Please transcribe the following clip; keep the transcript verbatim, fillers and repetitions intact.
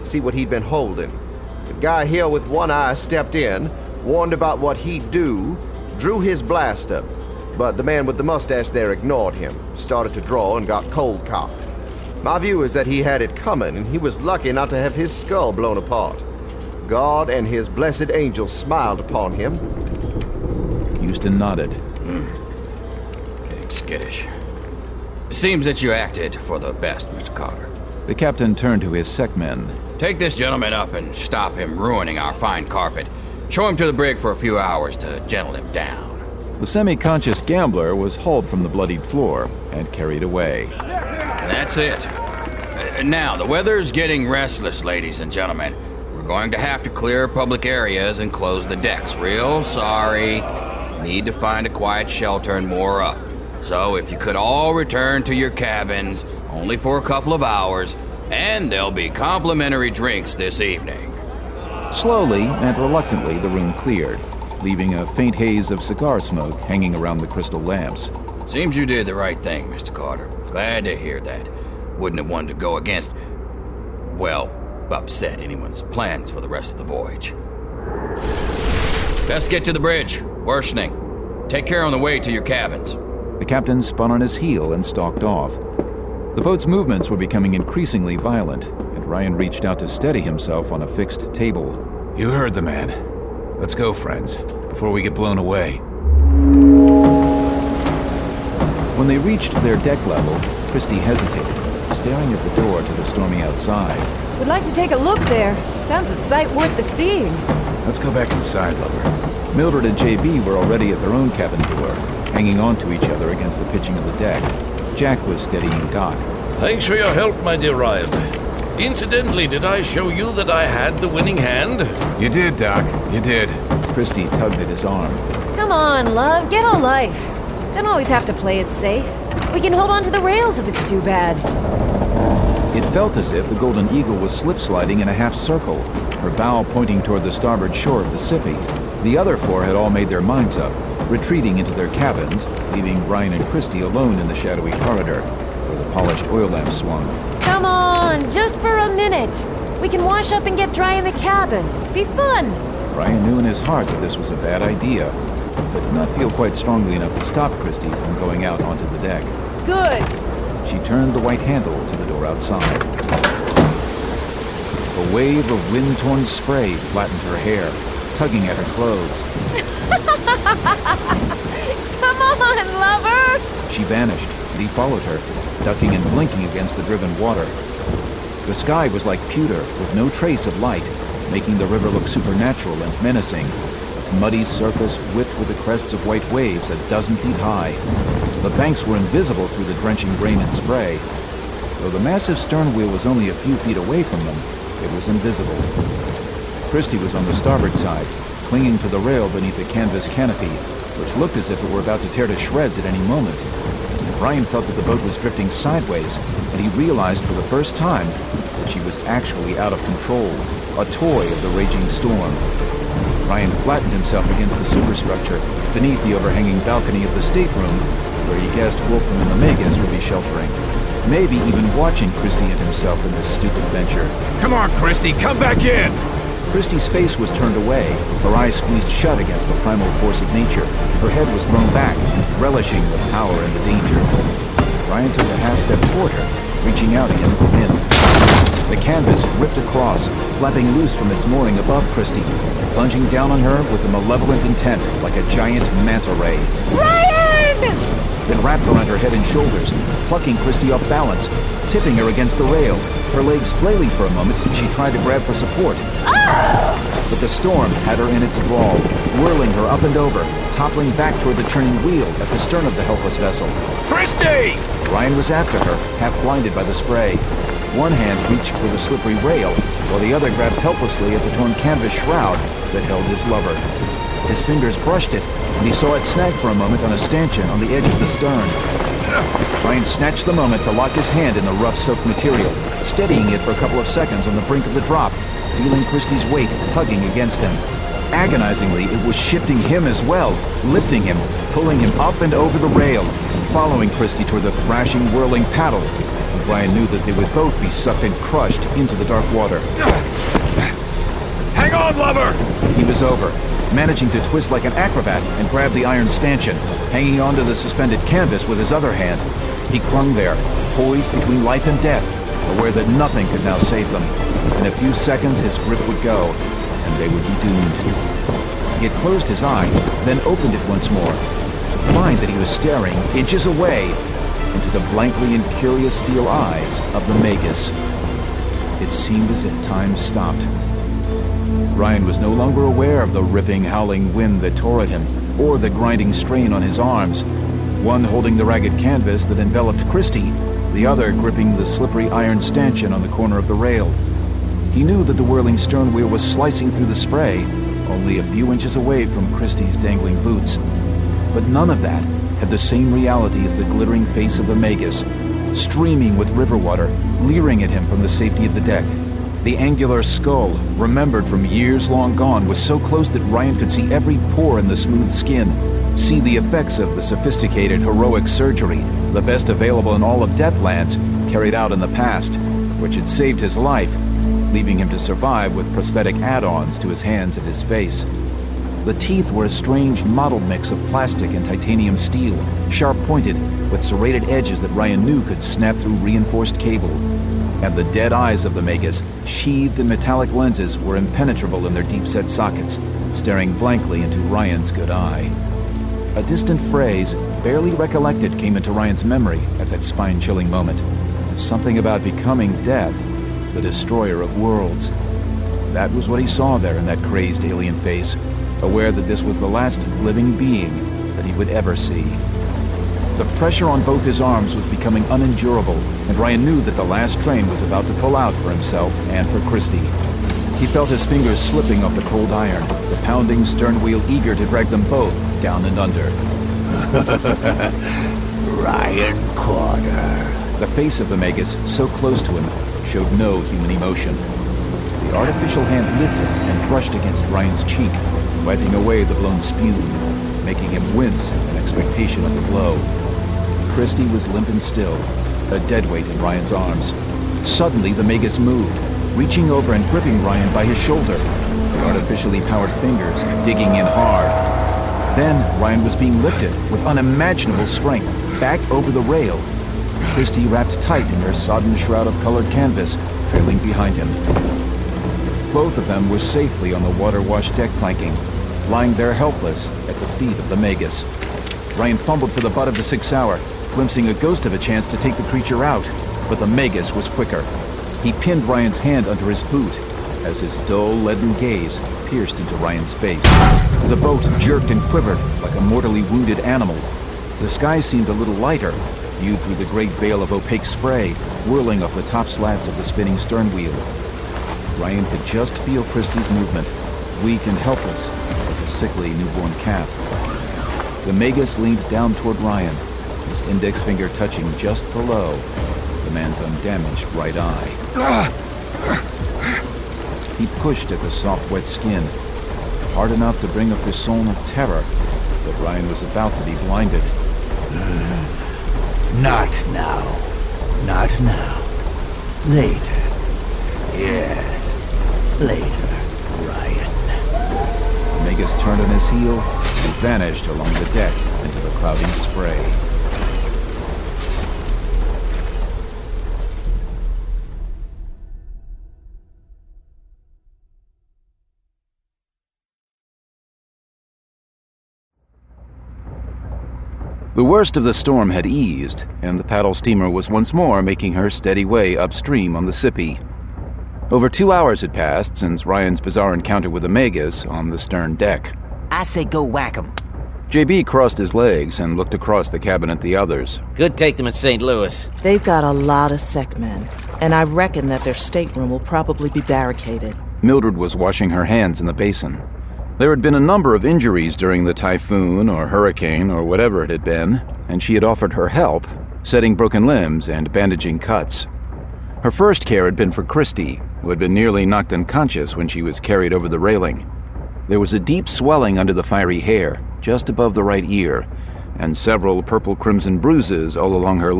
see what he'd been holding. The guy here with one eye stepped in, warned about what he'd do, drew his blaster, but the man with the mustache there ignored him, started to draw, and got cold-cocked. My view is that he had it coming, and he was lucky not to have his skull blown apart. God and his blessed angels smiled upon him. Houston nodded. Mm. Getting skittish. It seems that you acted for the best, Mister Carter. The captain turned to his sec men. Take this gentleman up and stop him ruining our fine carpet. Show him to the brig for a few hours to gentle him down. The semi-conscious gambler was hauled from the bloodied floor and carried away. That's it. Uh, now, the weather's getting restless, ladies and gentlemen. We're going to have to clear public areas and close the decks. Real sorry. Need to find a quiet shelter and moor up. So if you could all return to your cabins, only for a couple of hours, and there'll be complimentary drinks this evening. Slowly and reluctantly, the room cleared, leaving a faint haze of cigar smoke hanging around the crystal lamps. Seems you did the right thing, Mister Carter. Glad to hear that. Wouldn't have wanted to go against, well, upset anyone's plans for the rest of the voyage. Best get to the bridge. Worsening. Take care on the way to your cabins. The captain spun on his heel and stalked off. The boat's movements were becoming increasingly violent, and Ryan reached out to steady himself on a fixed table. You heard the man. Let's go, friends, before we get blown away. When they reached their deck level, Christie hesitated, staring at the door to the stormy outside. Would like to take a look there. Sounds a sight worth the seeing. Let's go back inside, lover. Mildred and J B were already at their own cabin door, hanging on to each other against the pitching of the deck. Jack was steadying Doc. Thanks for your help, my dear Ryan. Incidentally, did I show you that I had the winning hand? You did, Doc. You did. Christie tugged at his arm. Come on, love. Get a life. Don't always have to play it safe. We can hold on to the rails if it's too bad. It felt as if the Golden Eagle was slip-sliding in a half circle, her bow pointing toward the starboard shore of the Sippy. The other four had all made their minds up, retreating into their cabins, leaving Ryan and Christie alone in the shadowy corridor, where the polished oil lamp swung. Come on, just for a minute. We can wash up and get dry in the cabin. Be fun. Ryan knew in his heart that this was a bad idea, but did not feel quite strongly enough to stop Christie from going out onto the deck. Good. She turned the white handle to the door outside. A wave of wind-torn spray flattened her hair, tugging at her clothes. Come on, lover! She vanished, and he followed her, ducking and blinking against the driven water. The sky was like pewter, with no trace of light, making the river look supernatural and menacing, its muddy surface whipped with the crests of white waves a dozen feet high. The banks were invisible through the drenching rain and spray. Though the massive stern wheel was only a few feet away from them, it was invisible. Christie was on the starboard side, clinging to the rail beneath a canvas canopy, which looked as if it were about to tear to shreds at any moment. Ryan felt that the boat was drifting sideways, and he realized for the first time that she was actually out of control, a toy of the raging storm. Ryan flattened himself against the superstructure beneath the overhanging balcony of the stateroom, where he guessed Wolfram and the Magus would be sheltering, maybe even watching Christie and himself in this stupid venture. Come on, Christie, come back in! Christie's face was turned away, her eyes squeezed shut against the primal force of nature. Her head was thrown back, relishing the power and the danger. Ryan took a half-step toward her, reaching out against the wind. The canvas ripped across, flapping loose from its mooring above Christie, plunging down on her with a malevolent intent, like a giant manta ray. Ryan! It wrapped around her head and shoulders, plucking Christie off balance, tipping her against the rail, her legs flailing for a moment as she tried to grab for support. Ah! But the storm had her in its thrall, whirling her up and over, toppling back toward the churning wheel at the stern of the helpless vessel. Christie! Ryan was after her, half blinded by the spray. One hand reached for the slippery rail, while the other grabbed helplessly at the torn canvas shroud that held his lover. His fingers brushed it, and he saw it snag for a moment on a stanchion on the edge of the stern. Ryan snatched the moment to lock his hand in the rough soaked material, steadying it for a couple of seconds on the brink of the drop, feeling Christie's weight tugging against him. Agonizingly, it was shifting him as well, lifting him, pulling him up and over the rail, following Christie toward the thrashing, whirling paddle. And Ryan knew that they would both be sucked and crushed into the dark water. Hang on, lover! He was over, managing to twist like an acrobat and grab the iron stanchion, hanging onto the suspended canvas with his other hand. He clung there, poised between life and death, aware that nothing could now save them. In a few seconds, his grip would go, and they would be doomed. He had closed his eye, then opened it once more, to find that he was staring inches away into the blankly incurious steel eyes of the Magus. It seemed as if time stopped. Ryan was no longer aware of the ripping, howling wind that tore at him, or the grinding strain on his arms, one holding the ragged canvas that enveloped Christie, the other gripping the slippery iron stanchion on the corner of the rail. He knew that the whirling stern wheel was slicing through the spray, only a few inches away from Christie's dangling boots. But none of that had the same reality as the glittering face of the Magus, streaming with river water, leering at him from the safety of the deck. The angular skull, remembered from years long gone, was so close that Ryan could see every pore in the smooth skin, see the effects of the sophisticated, heroic surgery, the best available in all of Deathlands, carried out in the past, which had saved his life, leaving him to survive with prosthetic add-ons to his hands and his face. The teeth were a strange mottled mix of plastic and titanium steel, sharp-pointed, with serrated edges that Ryan knew could snap through reinforced cable. And the dead eyes of the Magus, sheathed in metallic lenses, were impenetrable in their deep-set sockets, staring blankly into Ryan's good eye. A distant phrase, barely recollected, came into Ryan's memory at that spine-chilling moment. Something about becoming death, the destroyer of worlds. That was what he saw there in that crazed alien face, aware that this was the last living being that he would ever see. The pressure on both his arms was becoming unendurable, and Ryan knew that the last train was about to pull out for himself and for Christie. He felt his fingers slipping off the cold iron, the pounding stern wheel eager to drag them both down and under. Ryan Corder. The face of the Magus, so close to him, showed no human emotion. The artificial hand lifted and brushed against Ryan's cheek, wiping away the blown spume, making him wince in expectation of the blow. Christie was limp and still, a dead weight in Ryan's arms. Suddenly, the Magus moved, reaching over and gripping Ryan by his shoulder, the artificially powered fingers digging in hard. Then, Ryan was being lifted with unimaginable strength, back over the rail. Christie wrapped tight in her sodden shroud of colored canvas, trailing behind him. Both of them were safely on the water-washed deck planking, lying there helpless at the feet of the Magus. Ryan fumbled for the butt of the Sig Sauer, glimpsing a ghost of a chance to take the creature out, but the Magus was quicker. He pinned Ryan's hand under his boot as his dull, leaden gaze pierced into Ryan's face. The boat jerked and quivered like a mortally wounded animal. The sky seemed a little lighter, viewed through the great veil of opaque spray, whirling off the top slats of the spinning stern wheel. Ryan could just feel Christie's movement, weak and helpless, like a sickly newborn calf. The Magus leaned down toward Ryan, his index finger touching just below the man's undamaged right eye. He pushed at the soft, wet skin, hard enough to bring a frisson of terror, but Ryan was about to be blinded. Not now. Not now. Later. Yes, later, Ryan. Magus turned on his heel and vanished along the deck into the clouding spray. The worst of the storm had eased, and the paddle steamer was once more making her steady way upstream on the Sippy. Over two hours had passed since Ryan's bizarre encounter with the Magus on the stern deck. I say go whack 'em. J B crossed his legs and looked across the cabin at the others. Good take them at Saint Louis. They've got a lot of sec men, and I reckon that their stateroom will probably be barricaded. Mildred was washing her hands in the basin. There had been a number of injuries during the typhoon or hurricane or whatever it had been, and she had offered her help, setting broken limbs and bandaging cuts. Her first care had been for Christie, who had been nearly knocked unconscious when she was carried over the railing. There was a deep swelling under the fiery hair, just above the right ear, and several purple-crimson bruises all along her